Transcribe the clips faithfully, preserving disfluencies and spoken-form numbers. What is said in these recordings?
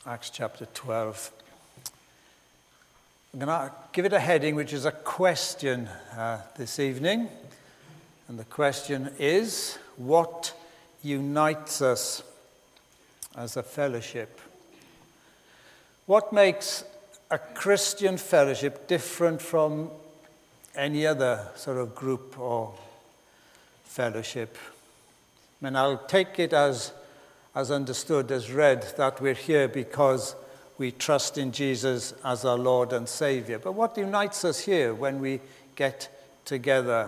Acts chapter twelve. I'm going to give it a heading, which is a question uh, this evening. And the question is, what unites us as a fellowship? What makes a Christian fellowship different from any other sort of group or fellowship? I mean, I'll take it as, as understood, as read, that we're here because we trust in Jesus as our Lord and Savior. But what unites us here when we get together?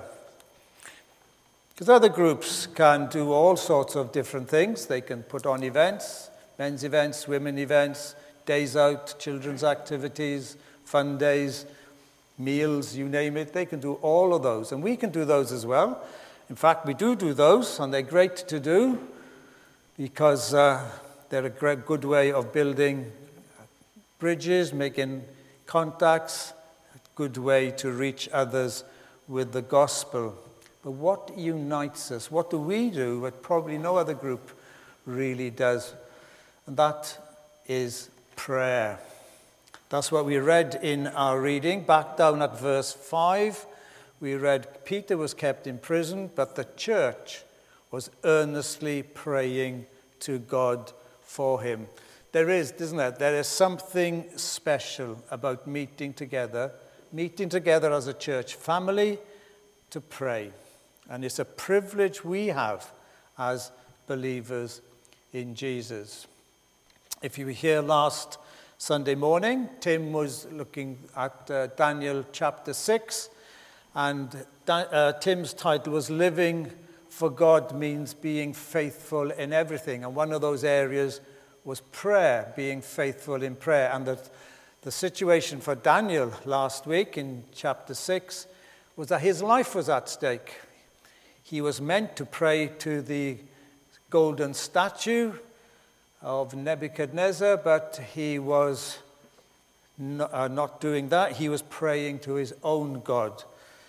Because other groups can do all sorts of different things. They can put on events, men's events, women events, days out, children's activities, fun days, meals, you name it. They can do all of those. And we can do those as well. In fact, we do do those, and they're great to do because uh, they're a great, good way of building bridges, making contacts, a good way to reach others with the gospel. But what unites us? What do we do that probably no other group really does? And that is prayer. That's what we read in our reading. Back down at verse five, we read Peter was kept in prison, but the church was earnestly praying to God for him. There is, isn't there? There is something special about meeting together, meeting together as a church family to pray. And it's a privilege we have as believers in Jesus. If you were here last Sunday morning, Tim was looking at uh, Daniel chapter six, and uh, Tim's title was Living for God Means Being Faithful in Everything. And one of those areas was prayer, being faithful in prayer. And the, the situation for Daniel last week in chapter six was that his life was at stake. He was meant to pray to the golden statue of Nebuchadnezzar, but he was not, uh, not doing that. He was praying to his own God.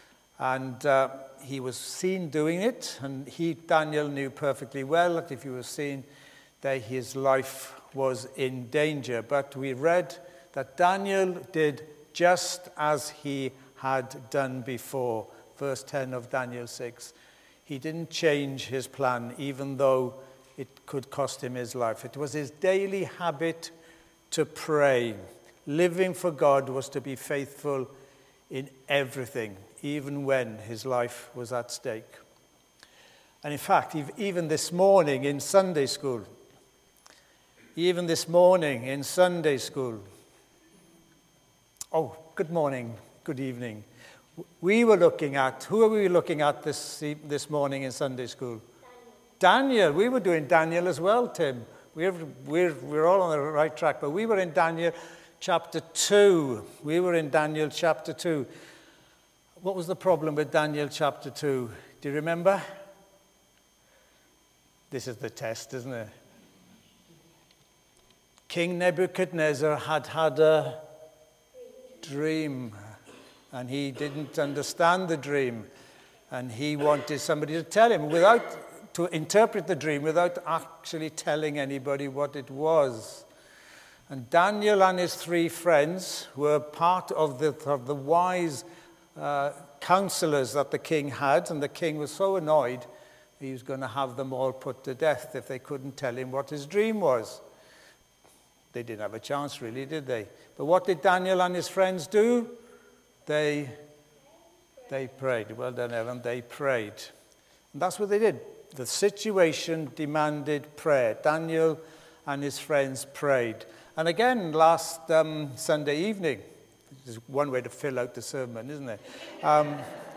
And uh, he was seen doing it, and he, Daniel, knew perfectly well that if he was seen, that his life was in danger. But we read that Daniel did just as he had done before. Verse ten of Daniel six. He didn't change his plan, even though it could cost him his life. It was his daily habit to pray. Living for God was to be faithful in everything, even when his life was at stake. And in fact, even this morning in Sunday school, even this morning in Sunday school, oh, good morning, good evening. We were looking at, who are we looking at this this morning in Sunday school? Daniel. Daniel. We were doing Daniel as well, Tim. We're, we're, we're all on the right track, but we were in Daniel chapter two. We were in Daniel chapter two. What was the problem with Daniel chapter two? Do you remember? This is the test, isn't it? King Nebuchadnezzar had had a dream, and he didn't understand the dream, and he wanted somebody to tell him without to interpret the dream without actually telling anybody what it was. And Daniel and his three friends were part of the, of the wise uh, counselors that the king had, and the king was so annoyed he was going to have them all put to death if they couldn't tell him what his dream was. They didn't have a chance, really, did they? But what did Daniel and his friends do? They, they prayed. Well done, Evan. They prayed. And that's what they did. The situation demanded prayer. Daniel and his friends prayed. And again, last um, Sunday evening, this is one way to fill out the sermon, isn't it? Um,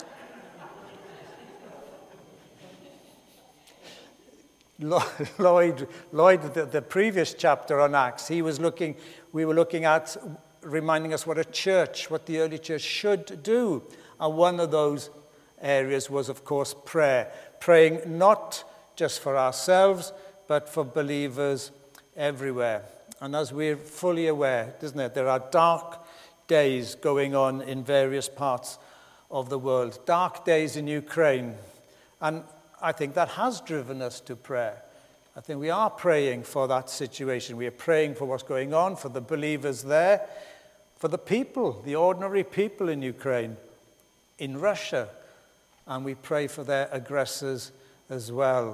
Lloyd, Lloyd the, the previous chapter on Acts, he was looking, we were looking at reminding us what a church, what the early church should do. And one of those areas was, of course, prayer. Praying not just for ourselves, but for believers everywhere. And as we're fully aware, isn't it, there are dark days going on in various parts of the world. Dark days in Ukraine. And I think that has driven us to prayer. I think we are praying for that situation. We are praying for what's going on, for the believers there, for the people, the ordinary people in Ukraine, in Russia, and we pray for their aggressors as well.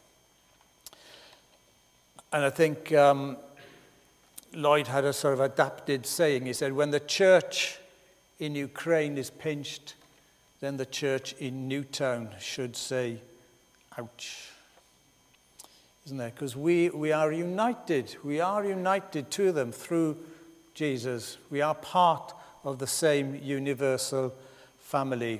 And I think um, Lloyd had a sort of adapted saying. He said, when the church in Ukraine is pinched, then the church in Newtown should say, ouch. Isn't it? Because we, we are united. We are united to them through Jesus. We are part of the same universal family.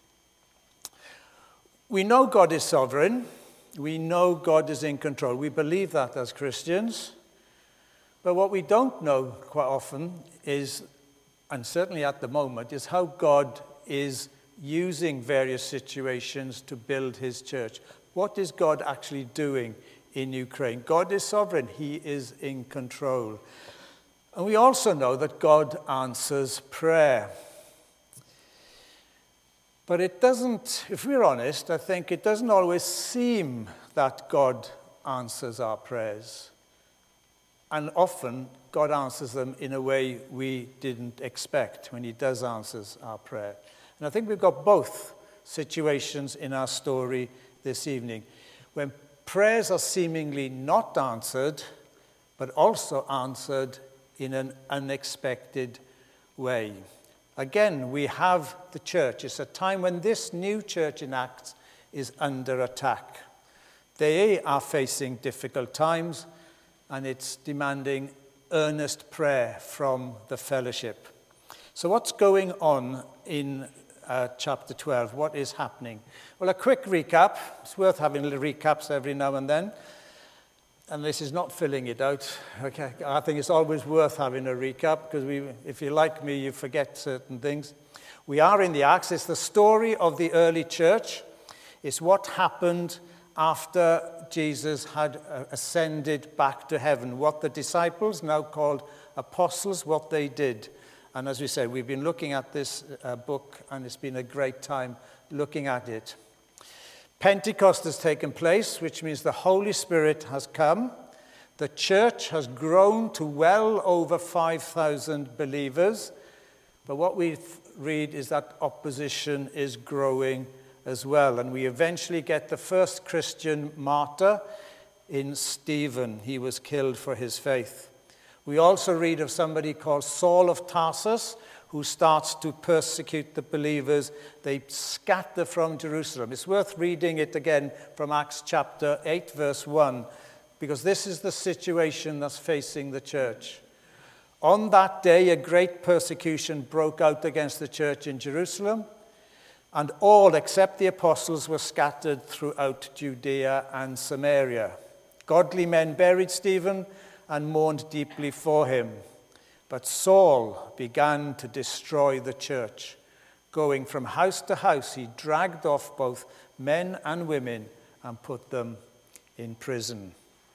We know God is sovereign. We know God is in control. We believe that as Christians. But what we don't know quite often is, and certainly at the moment, is how God is using various situations to build his church. What is God actually doing in Ukraine? God is sovereign. He is in control. And we also know that God answers prayer. But it doesn't, if we're honest, I think it doesn't always seem that God answers our prayers. And often, God answers them in a way we didn't expect when he does answer our prayer. And I think we've got both situations in our story this evening. When prayers are seemingly not answered, but also answered in an unexpected way. Again, we have the church. It's a time when this new church in Acts is under attack. They are facing difficult times, and it's demanding earnest prayer from the fellowship. So what's going on in uh, chapter twelve? What is happening? Well, a quick recap. It's worth having little recaps every now and then. And this is not filling it out. Okay, I think it's always worth having a recap because we, if you're like me, you forget certain things. We are in the Acts. It's the story of the early church. It's what happened after Jesus had ascended back to heaven. What the disciples, now called apostles, what they did. And as we said, we've been looking at this uh, book, and it's been a great time looking at it. Pentecost has taken place, which means the Holy Spirit has come. The church has grown to well over five thousand believers. But what we read is that opposition is growing as well. And we eventually get the first Christian martyr in Stephen. He was killed for his faith. We also read of somebody called Saul of Tarsus, who starts to persecute the believers. They scatter from Jerusalem. It's worth reading it again from Acts chapter eight, verse one, because this is the situation that's facing the church. On that day, a great persecution broke out against the church in Jerusalem, and all except the apostles were scattered throughout Judea and Samaria. Godly men buried Stephen and mourned deeply for him. But Saul began to destroy the church. Going from house to house, he dragged off both men and women and put them in prison.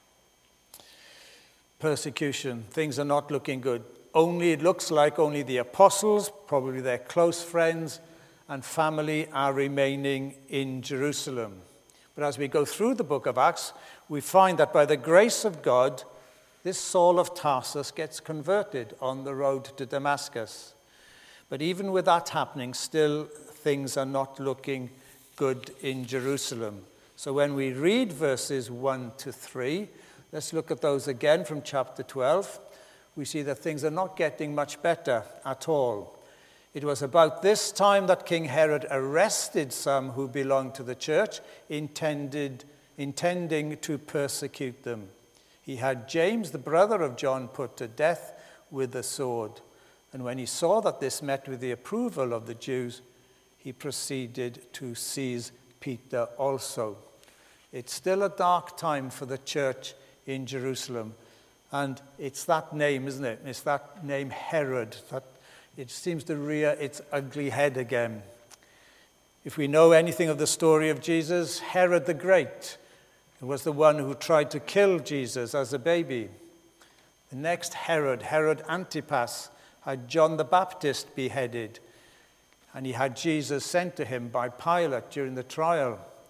Persecution. Things are not looking good. Only, it looks like only the apostles, probably their close friends and family, are remaining in Jerusalem. But as we go through the book of Acts, we find that by the grace of God, this Saul of Tarsus gets converted on the road to Damascus. But even with that happening, still things are not looking good in Jerusalem. So when we read verses one to three, let's look at those again from chapter twelve. We see that things are not getting much better at all. It was about this time that King Herod arrested some who belonged to the church, intended, intending to persecute them. He had James, the brother of John, put to death with the sword. And when he saw that this met with the approval of the Jews, he proceeded to seize Peter also. It's still a dark time for the church in Jerusalem. And it's that name, isn't it? It's that name Herod that it seems to rear its ugly head again. If we know anything of the story of Jesus, Herod the Great was the one who tried to kill Jesus as a baby. The next Herod, Herod Antipas, had John the Baptist beheaded, and he had Jesus sent to him by Pilate during the trial.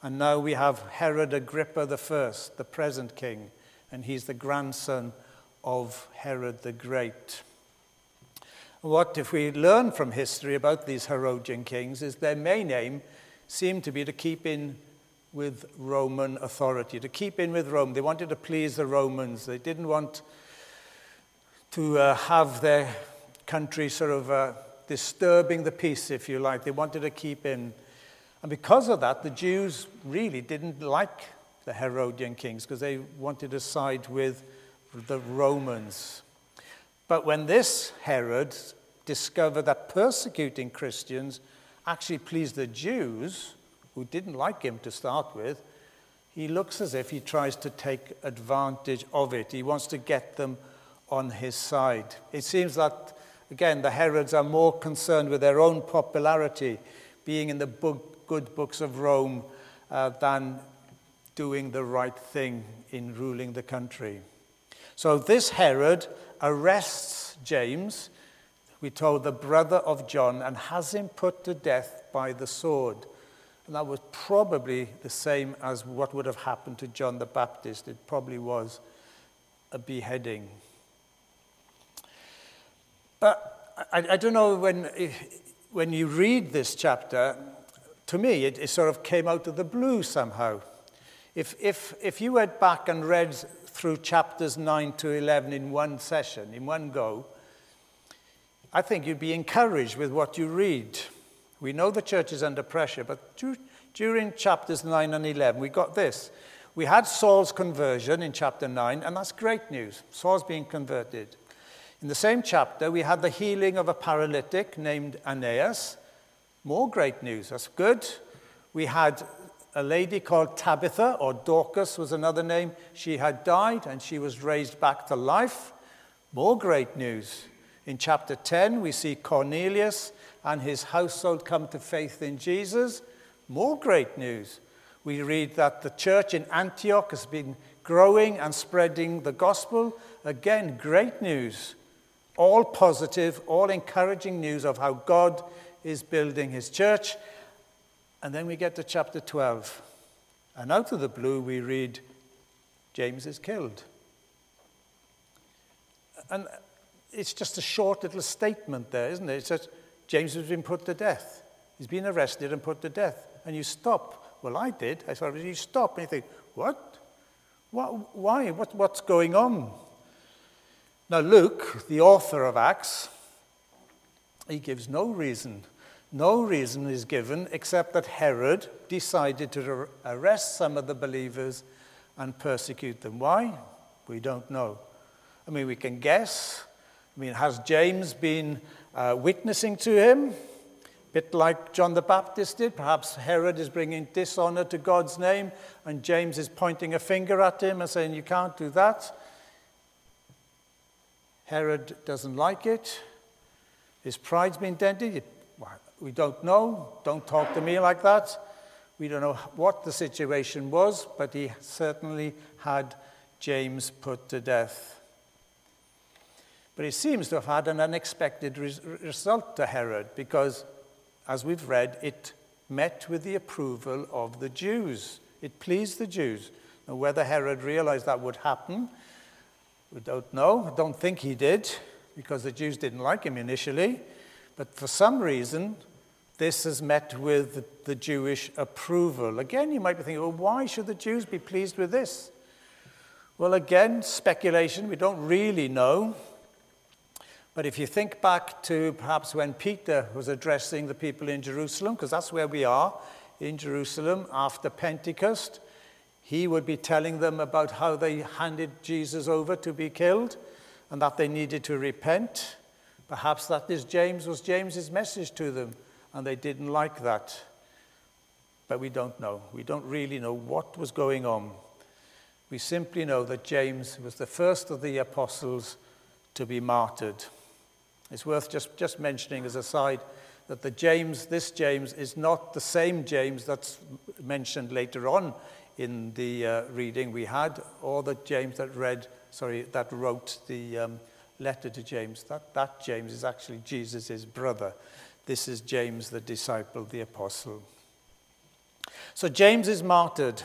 And now we have Herod Agrippa the First, the present king, and he's the grandson of Herod the Great. What if we learn from history about these Herodian kings is their main aim seemed to be to keep in with Roman authority, to keep in with Rome. They wanted to please the Romans. They didn't want to uh, have their country sort of uh, disturbing the peace, if you like. They wanted to keep in. And because of that, the Jews really didn't like the Herodian kings because they wanted to side with the Romans. But when this Herod discovered that persecuting Christians actually pleased the Jews, who didn't like him to start with, he looks as if he tries to take advantage of it. He wants to get them on his side. It seems that, again, the Herods are more concerned with their own popularity, being in the book, good books of Rome, uh, than doing the right thing in ruling the country. So this Herod arrests James, we told the brother of John, and has him put to death by the sword. And that was probably the same as what would have happened to John the Baptist. It probably was a beheading. But I, I don't know, when, when you read this chapter, to me it, it sort of came out of the blue somehow. If, if, if you went back and read through chapters nine to eleven in one session, in one go, I think you'd be encouraged with what you read. We know the church is under pressure, but during chapters nine and eleven, we got this. We had Saul's conversion in chapter nine, and that's great news. Saul's being converted. In the same chapter, we had the healing of a paralytic named Aeneas. More great news. That's good. We had a lady called Tabitha, or Dorcas was another name. She had died, and she was raised back to life. More great news. In chapter ten, we see Cornelius and his household come to faith in Jesus. More great news. We read that the church in Antioch has been growing and spreading the gospel. Again, great news. All positive, all encouraging news of how God is building his church. And then we get to chapter twelve. And out of the blue, we read, James is killed. And it's just a short little statement there, isn't it? It says, James has been put to death. He's been arrested and put to death. And you stop. Well, I did. I thought, you stop. And you think, what? what why? What, what's going on? Now, Luke, the author of Acts, he gives no reason. No reason is given except that Herod decided to arrest some of the believers and persecute them. Why? We don't know. I mean, we can guess. I mean, has James been uh, witnessing to him? A bit like John the Baptist did. Perhaps Herod is bringing dishonor to God's name, and James is pointing a finger at him and saying, you can't do that. Herod doesn't like it. His pride's been dented. We don't know. Don't talk to me like that. We don't know what the situation was, but he certainly had James put to death. But it seems to have had an unexpected res- result to Herod because, as we've read, it met with the approval of the Jews. It pleased the Jews. Now, whether Herod realized that would happen, we don't know. I don't think he did, because the Jews didn't like him initially. But for some reason, this has met with the Jewish approval. Again, you might be thinking, well, why should the Jews be pleased with this? Well, again, speculation. We don't really know. But if you think back to perhaps when Peter was addressing the people in Jerusalem, because that's where we are, in Jerusalem after Pentecost, he would be telling them about how they handed Jesus over to be killed and that they needed to repent. Perhaps that is James, was James's message to them, and they didn't like that. But we don't know. We don't really know what was going on. We simply know that James was the first of the apostles to be martyred. It's worth just, just mentioning as a side that the James, this James, is not the same James that's mentioned later on in the uh, reading we had, or the James that read, sorry, that wrote the um, letter to James. That, that James is actually Jesus' brother. This is James, the disciple, the apostle. So James is martyred.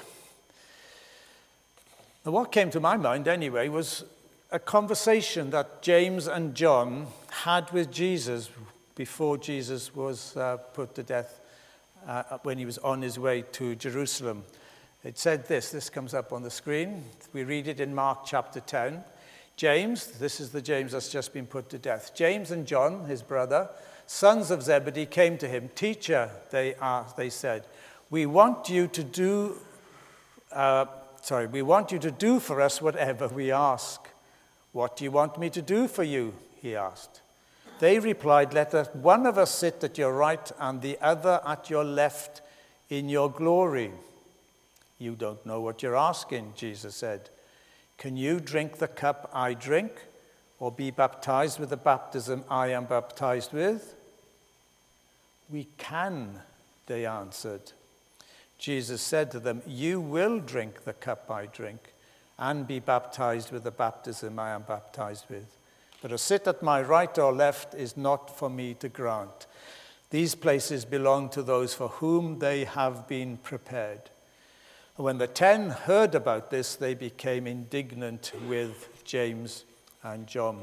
Now, what came to my mind anyway was a conversation that James and John had with Jesus before Jesus was uh, put to death uh, when he was on his way to Jerusalem. It said this, this comes up on the screen. We read it in Mark chapter ten. James, this is the James that's just been put to death. James and John, his brother, sons of Zebedee, came to him. Teacher, they asked, they said, we want you to do, uh, sorry, we want you to do for us whatever we ask. What do you want me to do for you? He asked. They replied, let us, one of us sit at your right and the other at your left in your glory. You don't know what you're asking, Jesus said. Can you drink the cup I drink, or be baptized with the baptism I am baptized with? We can, they answered. Jesus said to them, you will drink the cup I drink, and be baptized with the baptism I am baptized with. But to sit at my right or left is not for me to grant. These places belong to those for whom they have been prepared. When the ten heard about this, they became indignant with James and John.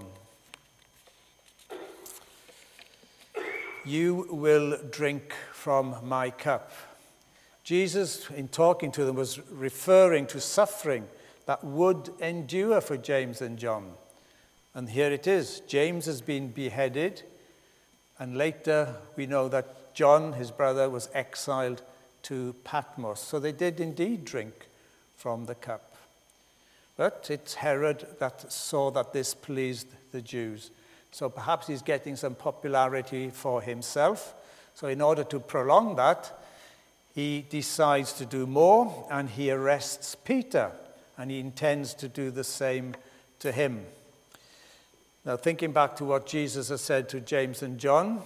You will drink from my cup. Jesus, in talking to them, was referring to suffering that would endure for James and John. And here it is. James has been beheaded, and later we know that John, his brother, was exiled to Patmos. So they did indeed drink from the cup. But it's Herod that saw that this pleased the Jews. So perhaps he's getting some popularity for himself. So in order to prolong that, he decides to do more, and he arrests Peter, and he intends to do the same to him. Now, thinking back to what Jesus has said to James and John,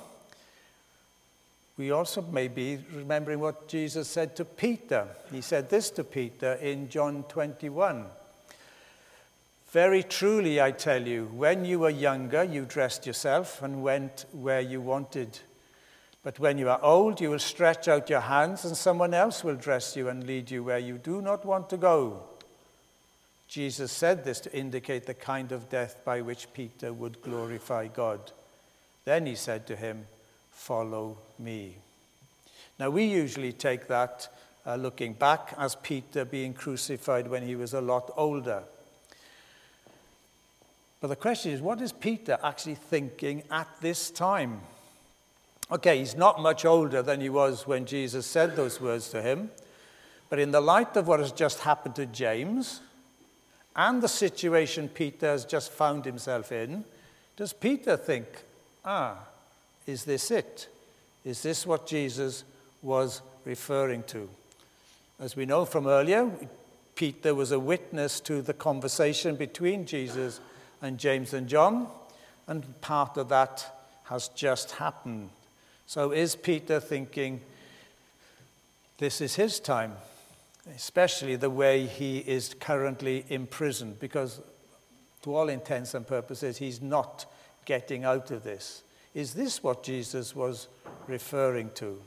we also may be remembering what Jesus said to Peter. He said this to Peter in John twenty-one. Very truly, I tell you, when you were younger, you dressed yourself and went where you wanted. But when you are old, you will stretch out your hands, and someone else will dress you and lead you where you do not want to go. Jesus said this to indicate the kind of death by which Peter would glorify God. Then he said to him, follow me. Now, we usually take that, uh, looking back, as Peter being crucified when he was a lot older. But the question is, what is Peter actually thinking at this time? Okay, he's not much older than he was when Jesus said those words to him. But in the light of what has just happened to James and the situation Peter has just found himself in, does Peter think, ah, is this it? Is this what Jesus was referring to? As we know from earlier, Peter was a witness to the conversation between Jesus and James and John, and part of that has just happened. So is Peter thinking this is his time, especially the way he is currently imprisoned, because to all intents and purposes, he's not getting out of this. Is this what Jesus was referring to?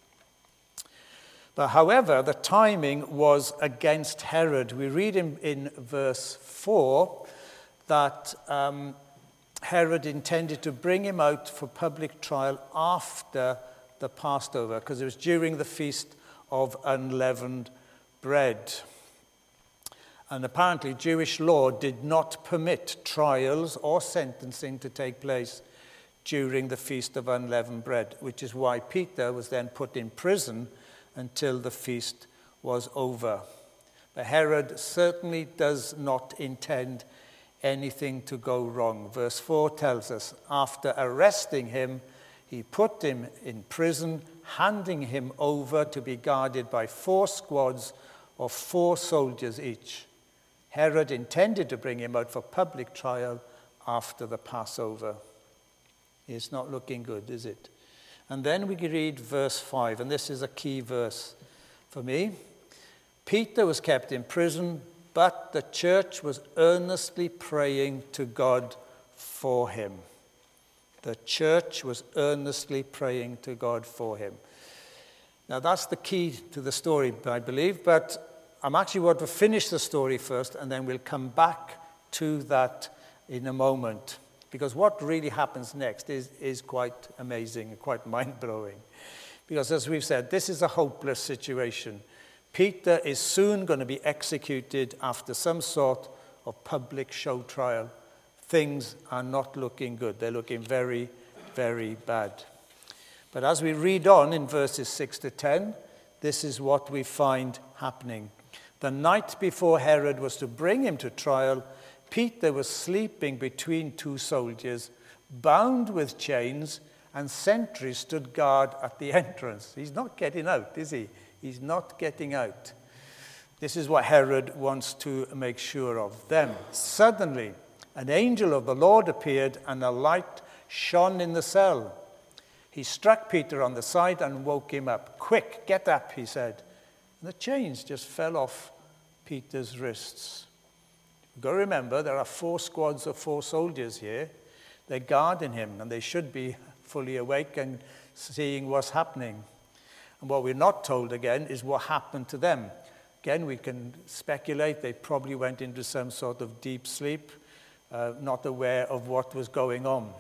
But however, the timing was against Herod. We read in, in verse four that um, Herod intended to bring him out for public trial after the Passover, because it was during the Feast of Unleavened Bread. And apparently Jewish law did not permit trials or sentencing to take place during the Feast of Unleavened Bread, which is why Peter was then put in prison until the feast was over. But Herod certainly does not intend anything to go wrong. Verse four tells us, after arresting him, he put him in prison, handing him over to be guarded by four squads of four soldiers each. Herod intended to bring him out for public trial after the Passover. It's not looking good, is it? And then we read verse five, and this is a key verse for me. Peter was kept in prison, but the church was earnestly praying to God for him. The church was earnestly praying to God for him. Now, that's the key to the story, I believe, but I'm actually going to finish the story first, and then we'll come back to that in a moment, because what really happens next is, is quite amazing and quite mind-blowing. Because as we've said, this is a hopeless situation. Peter is soon going to be executed after some sort of public show trial. Things are not looking good. They're looking very, very bad. But as we read on in verses six to ten, this is what we find happening. The night before Herod was to bring him to trial, Peter was sleeping between two soldiers, bound with chains, and sentries stood guard at the entrance. He's not getting out, is he? He's not getting out. This is what Herod wants to make sure of. Then, suddenly, an angel of the Lord appeared, and a light shone in the cell. He struck Peter on the side and woke him up. "Quick, get up," he said. And the chains just fell off Peter's wrists. You've got to remember, there are four squads of four soldiers here. They're guarding him, and they should be fully awake and seeing what's happening. And what we're not told, again, is what happened to them. Again, we can speculate they probably went into some sort of deep sleep, uh, not aware of what was going on.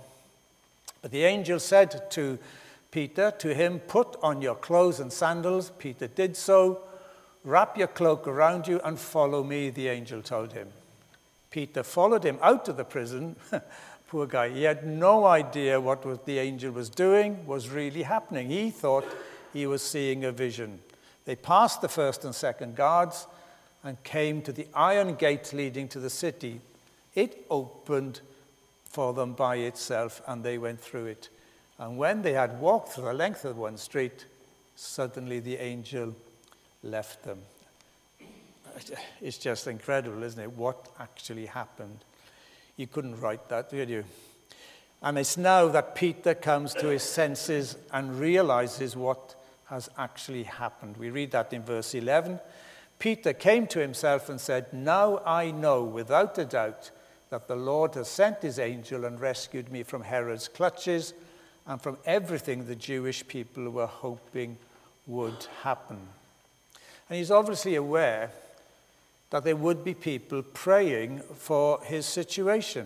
But the angel said to Peter, to him, "Put on your clothes and sandals." Peter did so. "Wrap your cloak around you and follow me," the angel told him. Peter followed him out of the prison. Poor guy. He had no idea what was, the angel was doing was really happening. He thought he was seeing a vision. They passed the first and second guards and came to the iron gate leading to the city. It opened for them by itself, and they went through it. And when they had walked through the length of one street, suddenly the angel left them. It's just incredible, isn't it, what actually happened? You couldn't write that, did you? And it's now that Peter comes to his senses and realizes what has actually happened. We read that in verse eleven. Peter came to himself and said, "Now I know without a doubt that the Lord has sent his angel and rescued me from Herod's clutches and from everything the Jewish people were hoping would happen." And he's obviously aware that there would be people praying for his situation.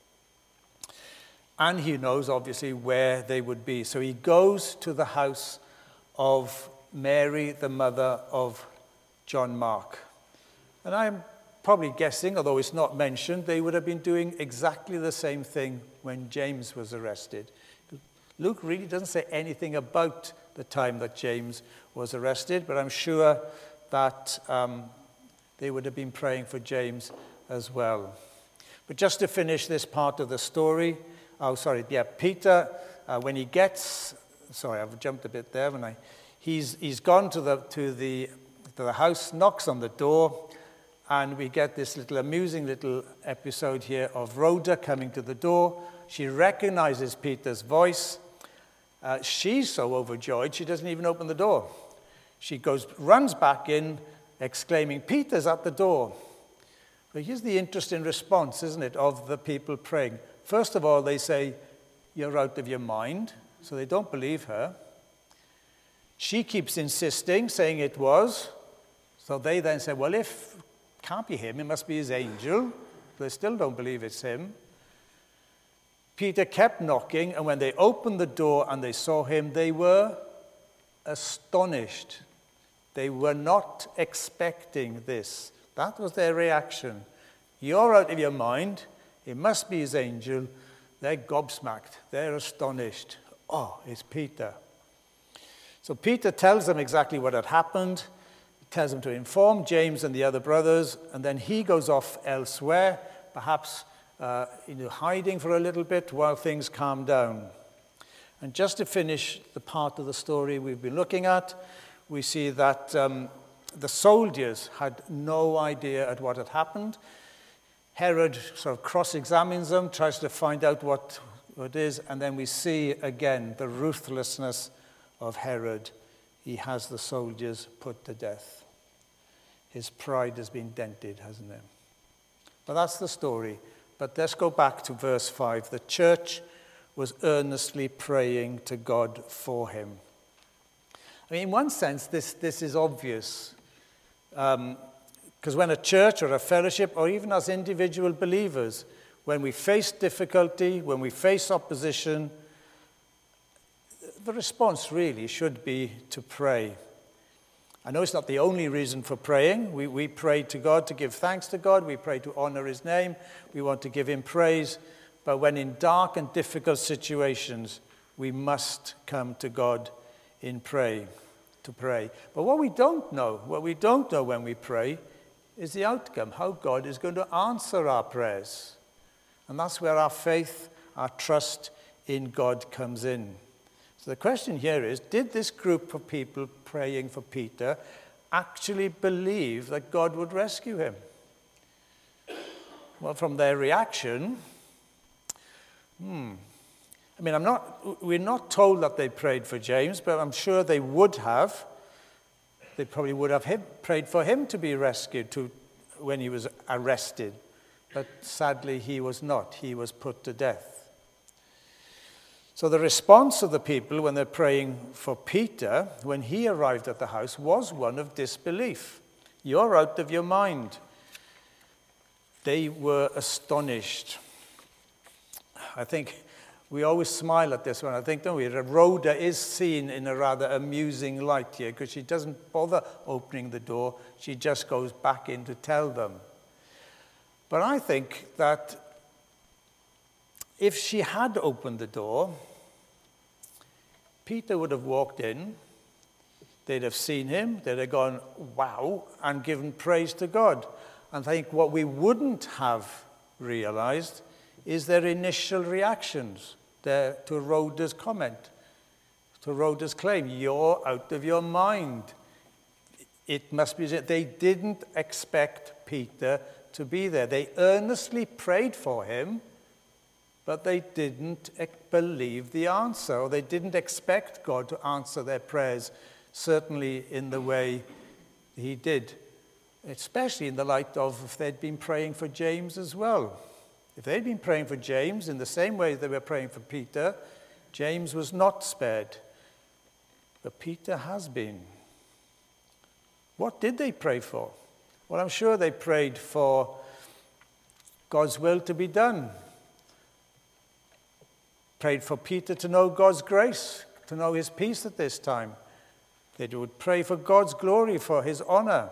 And he knows, obviously, where they would be. So he goes to the house of Mary, the mother of John Mark. And I'm probably guessing, although it's not mentioned, they would have been doing exactly the same thing when James was arrested. Luke really doesn't say anything about the time that James was arrested, but I'm sure that um, they would have been praying for James as well. But just to finish this part of the story, oh, sorry, yeah, Peter, uh, when he gets, sorry, I've jumped a bit there, haven't I? He's, he's gone to the, to, the, to the house, knocks on the door, and we get this little amusing little episode here of Rhoda coming to the door. She recognizes Peter's voice. Uh, she's so overjoyed, she doesn't even open the door. She goes, runs back in, exclaiming, "Peter's at the door." But here's the interesting response, isn't it, of the people praying. First of all, they say, "You're out of your mind," so they don't believe her. She keeps insisting, saying it was. So they then say, well, if it can't be him, it must be his angel. They still don't believe it's him. Peter kept knocking, and when they opened the door and they saw him, they were astonished. They were not expecting this. That was their reaction. "You're out of your mind. It must be his angel." They're gobsmacked. They're astonished. Oh, it's Peter. So Peter tells them exactly what had happened. He tells them to inform James and the other brothers, and then he goes off elsewhere, perhaps uh, into hiding for a little bit while things calm down. And just to finish the part of the story we've been looking at, we see that um, the soldiers had no idea at what had happened. Herod sort of cross-examines them, tries to find out what, what it is, and then we see again the ruthlessness of Herod. He has the soldiers put to death. His pride has been dented, hasn't it? But that's the story. But let's go back to verse five. The church was earnestly praying to God for him. I mean, in one sense, this, this is obvious. Um, Because when a church or a fellowship, or even as individual believers, when we face difficulty, when we face opposition, the response really should be to pray. I know it's not the only reason for praying. We, we pray to God to give thanks to God. We pray to honor his name. We want to give him praise. But when in dark and difficult situations, we must come to God in pray, to pray. But what we don't know, what we don't know when we pray, is the outcome, how God is going to answer our prayers. And that's where our faith, our trust in God comes in. So the question here is, did this group of people praying for Peter actually believe that God would rescue him? Well, from their reaction, hmm, I mean, I'm not, we're not told that they prayed for James, but I'm sure they would have. They probably would have him, prayed for him to be rescued to, when he was arrested. But sadly, he was not. He was put to death. So the response of the people when they're praying for Peter, when he arrived at the house, was one of disbelief. You're out of your mind. They were astonished. I think we always smile at this one. I think, don't we? Rhoda is seen in a rather amusing light here because she doesn't bother opening the door. She just goes back in to tell them. But I think that if she had opened the door, Peter would have walked in. They'd have seen him. They'd have gone, wow, and given praise to God. And I think what we wouldn't have realized is their initial reactions there to Rhoda's comment, to Rhoda's claim, you're out of your mind. It must be that they didn't expect Peter to be there. They earnestly prayed for him, but they didn't believe the answer, or they didn't expect God to answer their prayers, certainly in the way he did, especially in the light of if they'd been praying for James as well. If they'd been praying for James in the same way they were praying for Peter, James was not spared. But Peter has been. What did they pray for? Well, I'm sure they prayed for God's will to be done. Prayed for Peter to know God's grace, to know his peace at this time. They would pray for God's glory, for his honor.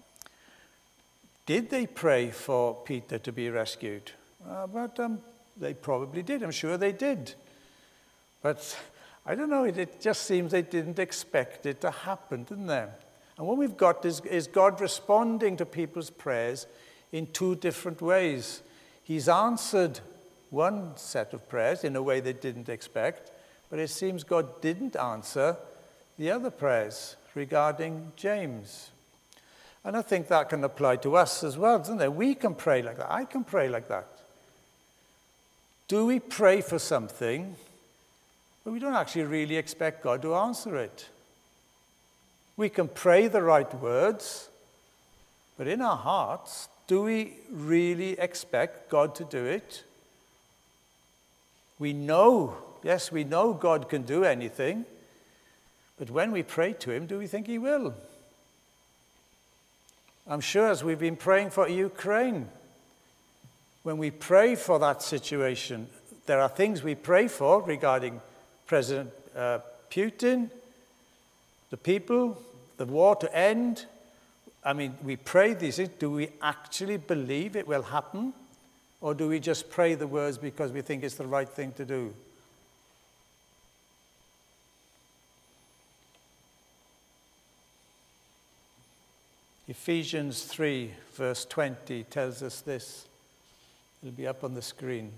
Did they pray for Peter to be rescued? Uh, but um, they probably did. I'm sure they did. But I don't know, it, it just seems they didn't expect it to happen, didn't they? And what we've got is, is God responding to people's prayers in two different ways. He's answered one set of prayers in a way they didn't expect, but it seems God didn't answer the other prayers regarding James. And I think that can apply to us as well, doesn't it? We can pray like that. I can pray like that. Do we pray for something, but we don't actually really expect God to answer it? We can pray the right words, but in our hearts, do we really expect God to do it? We know, yes, we know God can do anything, but when we pray to him, do we think he will? I'm sure as we've been praying for Ukraine, when we pray for that situation, there are things we pray for regarding President uh, Putin, the people, the war to end. I mean, we pray these things. Do we actually believe it will happen? Or do we just pray the words because we think it's the right thing to do? Ephesians three, verse twenty tells us this. It'll be up on the screen.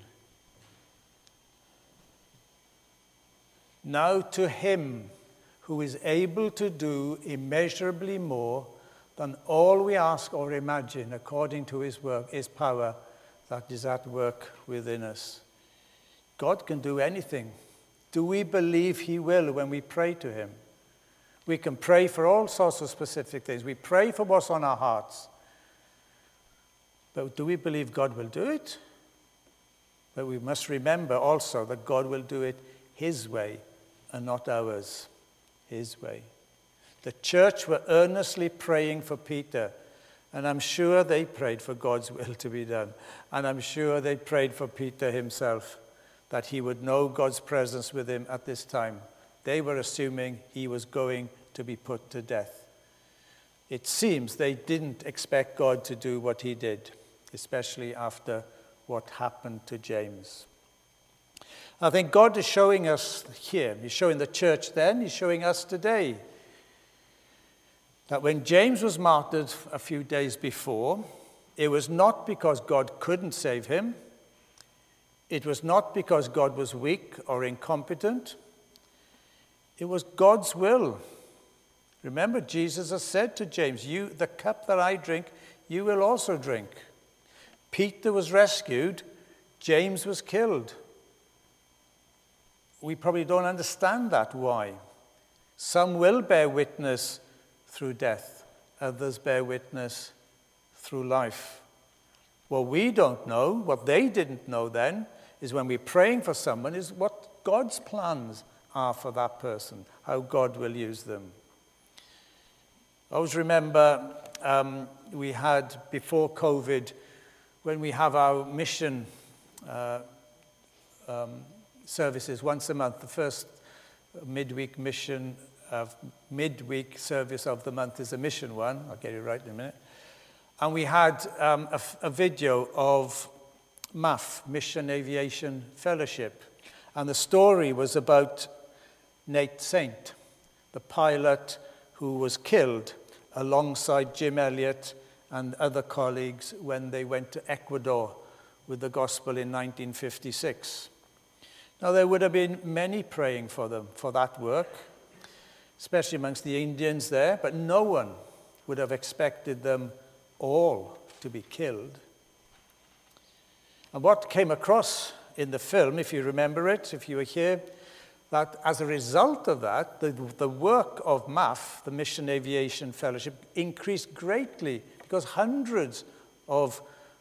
Now to him who is able to do immeasurably more than all we ask or imagine according to his work, his power that is at work within us. God can do anything. Do we believe he will when we pray to him? We can pray for all sorts of specific things. We pray for what's on our hearts. But do we believe God will do it? But we must remember also that God will do it his way and not ours. His way. The church were earnestly praying for Peter, and I'm sure they prayed for God's will to be done. And I'm sure they prayed for Peter himself, that he would know God's presence with him at this time. They were assuming he was going to be put to death. It seems they didn't expect God to do what he did, especially after what happened to James. I think God is showing us here, he's showing the church then, he's showing us today, that when James was martyred a few days before, it was not because God couldn't save him. It was not because God was weak or incompetent. It was God's will. Remember, Jesus has said to James, "You, the cup that I drink, you will also drink." Peter was rescued. James was killed. We probably don't understand that, why. Some will bear witness through death. Others bear witness through life. What we don't know, what they didn't know then, is when we're praying for someone, is what God's plans are for that person, how God will use them. I always remember um, we had, before COVID, when we have our mission uh, um, services once a month, the first midweek mission of midweek service of the month is a mission one. I'll get it right in a minute. And we had um, a, a video of M A F, Mission Aviation Fellowship. And the story was about Nate Saint, the pilot who was killed alongside Jim Elliot and other colleagues when they went to Ecuador with the gospel in nineteen fifty-six. Now, there would have been many praying for them for that work, especially amongst the Indians there, but no one would have expected them all to be killed. And what came across in the film, if you remember it, if you were here, that as a result of that, the, the work of M A F, the Mission Aviation Fellowship, increased greatly because hundreds of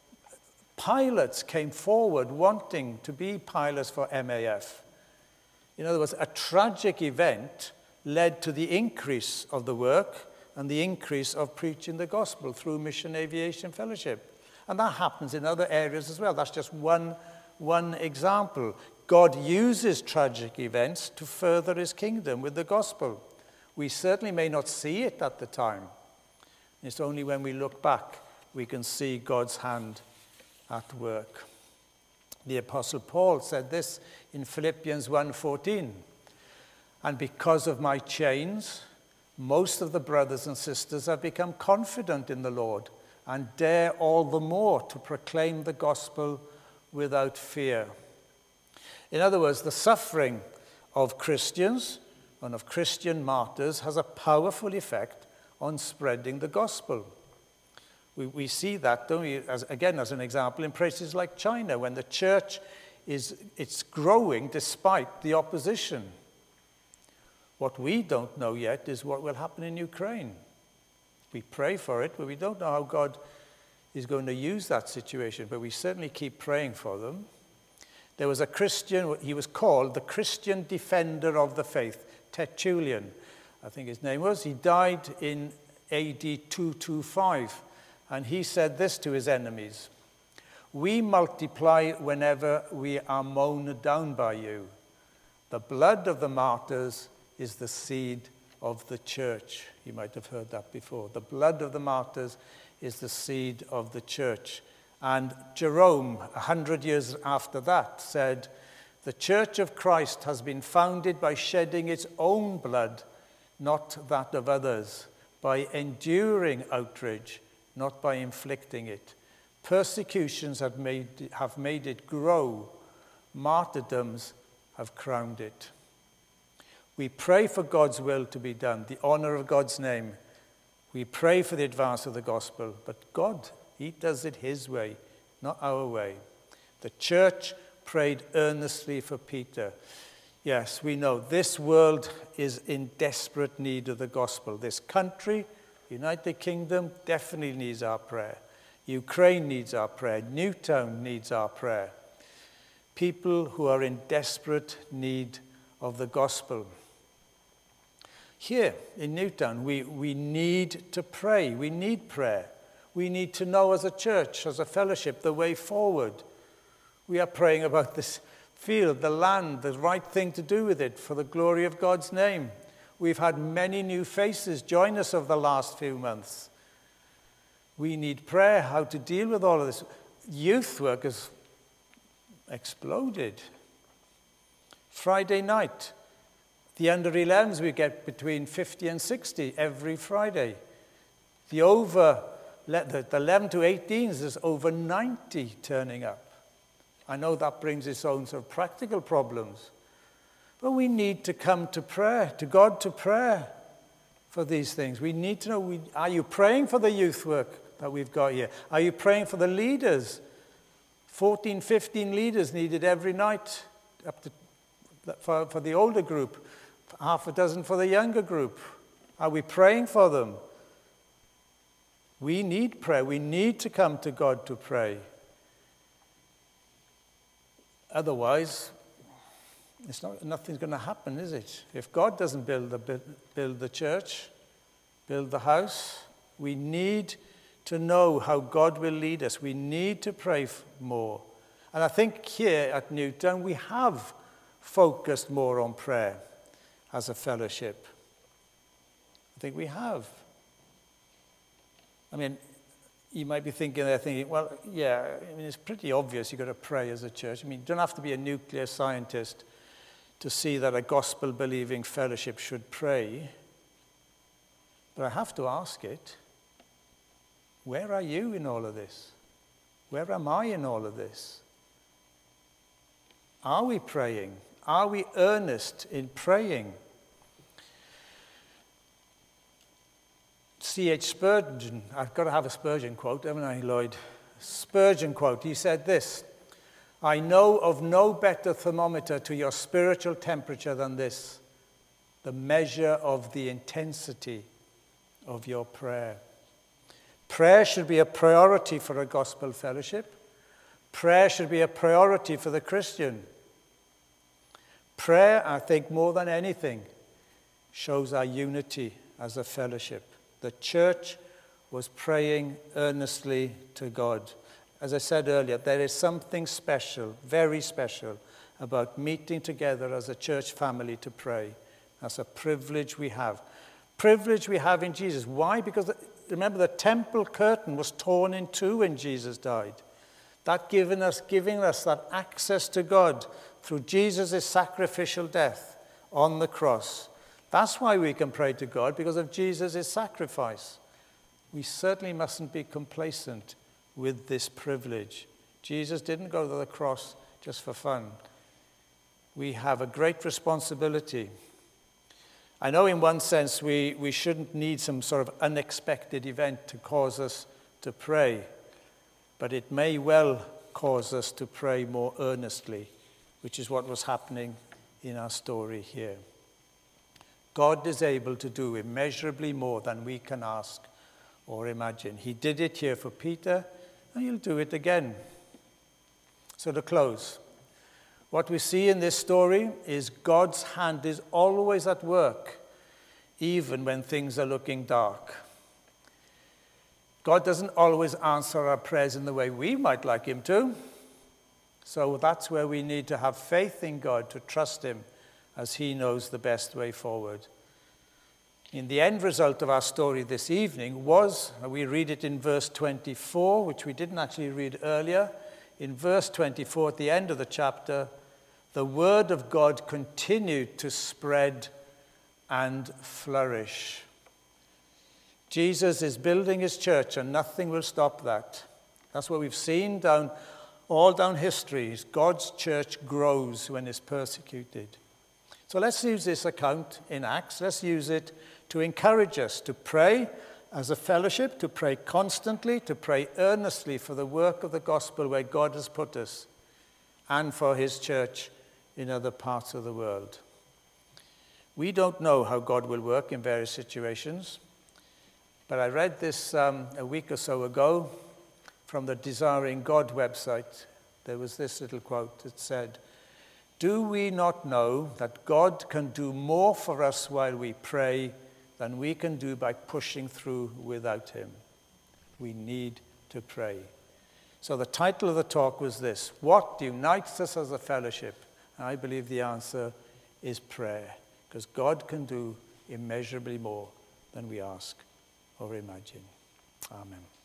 pilots came forward wanting to be pilots for M A F. In other words, a tragic event led to the increase of the work and the increase of preaching the gospel through Mission Aviation Fellowship. And that happens in other areas as well. That's just one, one example. God uses tragic events to further his kingdom with the gospel. We certainly may not see it at the time. It's only when we look back we can see God's hand at work. The Apostle Paul said this in Philippians one fourteen. "And because of my chains, most of the brothers and sisters have become confident in the Lord and dare all the more to proclaim the gospel without fear." In other words, the suffering of Christians and of Christian martyrs has a powerful effect on spreading the gospel. We, we see that, don't we, as, again, as an example, in places like China, when the church is it's growing despite the opposition. What we don't know yet is what will happen in Ukraine. We pray for it, but we don't know how God is going to use that situation, but we certainly keep praying for them. There was a Christian, he was called the Christian Defender of the Faith, Tertullian, I think his name was. He died in A D two twenty-five, and he said this to his enemies: "We multiply whenever we are mown down by you. The blood of the martyrs is the seed of the church." You might have heard that before. The blood of the martyrs is the seed of the church. And Jerome, a hundred years after that, said, "The Church of Christ has been founded by shedding its own blood, not that of others, by enduring outrage, not by inflicting it. Persecutions have made, have made it grow. Martyrdoms have crowned it." We pray for God's will to be done, the honor of God's name. We pray for the advance of the gospel, but God, he does it his way, not our way. The church prayed earnestly for Peter. Yes, we know this world is in desperate need of the gospel. This country, United Kingdom, definitely needs our prayer. Ukraine needs our prayer. Newtown needs our prayer. People who are in desperate need of the gospel. Here in Newtown, we, we need to pray. We need prayer. We need to know as a church, as a fellowship, the way forward. We are praying about this field, the land, the right thing to do with it for the glory of God's name. We've had many new faces join us over the last few months. We need prayer, how to deal with all of this. Youth work has exploded. Friday night, the under elevens, we get between fifty and sixty every Friday. The over, the eleven to eighteens, there's over ninety turning up. I know that brings its own sort of practical problems. But we need to come to prayer, to God to prayer for these things. We need to know, we, are you praying for the youth work that we've got here? Are you praying for the leaders? fourteen, fifteen leaders needed every night up to, for, for the older group, half a dozen for the younger group. Are we praying for them? We need prayer. We need to come to God to pray. Otherwise, it's not, nothing's going to happen, is it? If God doesn't build the, build the church, build the house, we need to know how God will lead us. We need to pray more. And I think here at Newtown, we have focused more on prayer as a fellowship. I think we have. I mean, you might be thinking there, thinking, well, yeah, I mean, it's pretty obvious you've got to pray as a church. I mean, you don't have to be a nuclear scientist to see that a gospel-believing fellowship should pray. But I have to ask it, where are you in all of this? Where am I in all of this? Are we praying? Are we earnest in praying? C H Spurgeon, I've got to have a Spurgeon quote, haven't I, Lloyd? Spurgeon quote, he said this: I know of no better thermometer to your spiritual temperature than this, the measure of the intensity of your prayer. Prayer should be a priority for a gospel fellowship. Prayer should be a priority for the Christian. Prayer, I think, more than anything, shows our unity as a fellowship. The church was praying earnestly to God. As I said earlier, there is something special, very special, about meeting together as a church family to pray. That's a privilege we have. Privilege we have in Jesus. Why? Because remember, the temple curtain was torn in two when Jesus died. That giving us, giving us that access to God through Jesus' sacrificial death on the cross. That's why we can pray to God, because of Jesus' sacrifice. We certainly mustn't be complacent with this privilege. Jesus didn't go to the cross just for fun. We have a great responsibility. I know in one sense we, we shouldn't need some sort of unexpected event to cause us to pray, but it may well cause us to pray more earnestly, which is what was happening in our story here. God is able to do immeasurably more than we can ask or imagine. He did it here for Peter, and he'll do it again. So to close, what we see in this story is God's hand is always at work, even when things are looking dark. God doesn't always answer our prayers in the way we might like him to. So that's where we need to have faith in God, to trust him as he knows the best way forward. In the end result of our story this evening was, we read it in verse twenty-four, which we didn't actually read earlier. In verse twenty-four, at the end of the chapter, the word of God continued to spread and flourish. Jesus is building his church, and nothing will stop that. That's what we've seen down all down history. God's church grows when it's persecuted. So let's use this account in Acts. Let's use it to encourage us to pray as a fellowship, to pray constantly, to pray earnestly for the work of the gospel where God has put us, and for his church in other parts of the world. We don't know how God will work in various situations, but I read this um, a week or so ago from the Desiring God website. There was this little quote that said, Do we not know that God can do more for us while we pray than we can do by pushing through without him? We need to pray. So the title of the talk was this: what unites us as a fellowship? And I believe the answer is prayer, because God can do immeasurably more than we ask or imagine. Amen.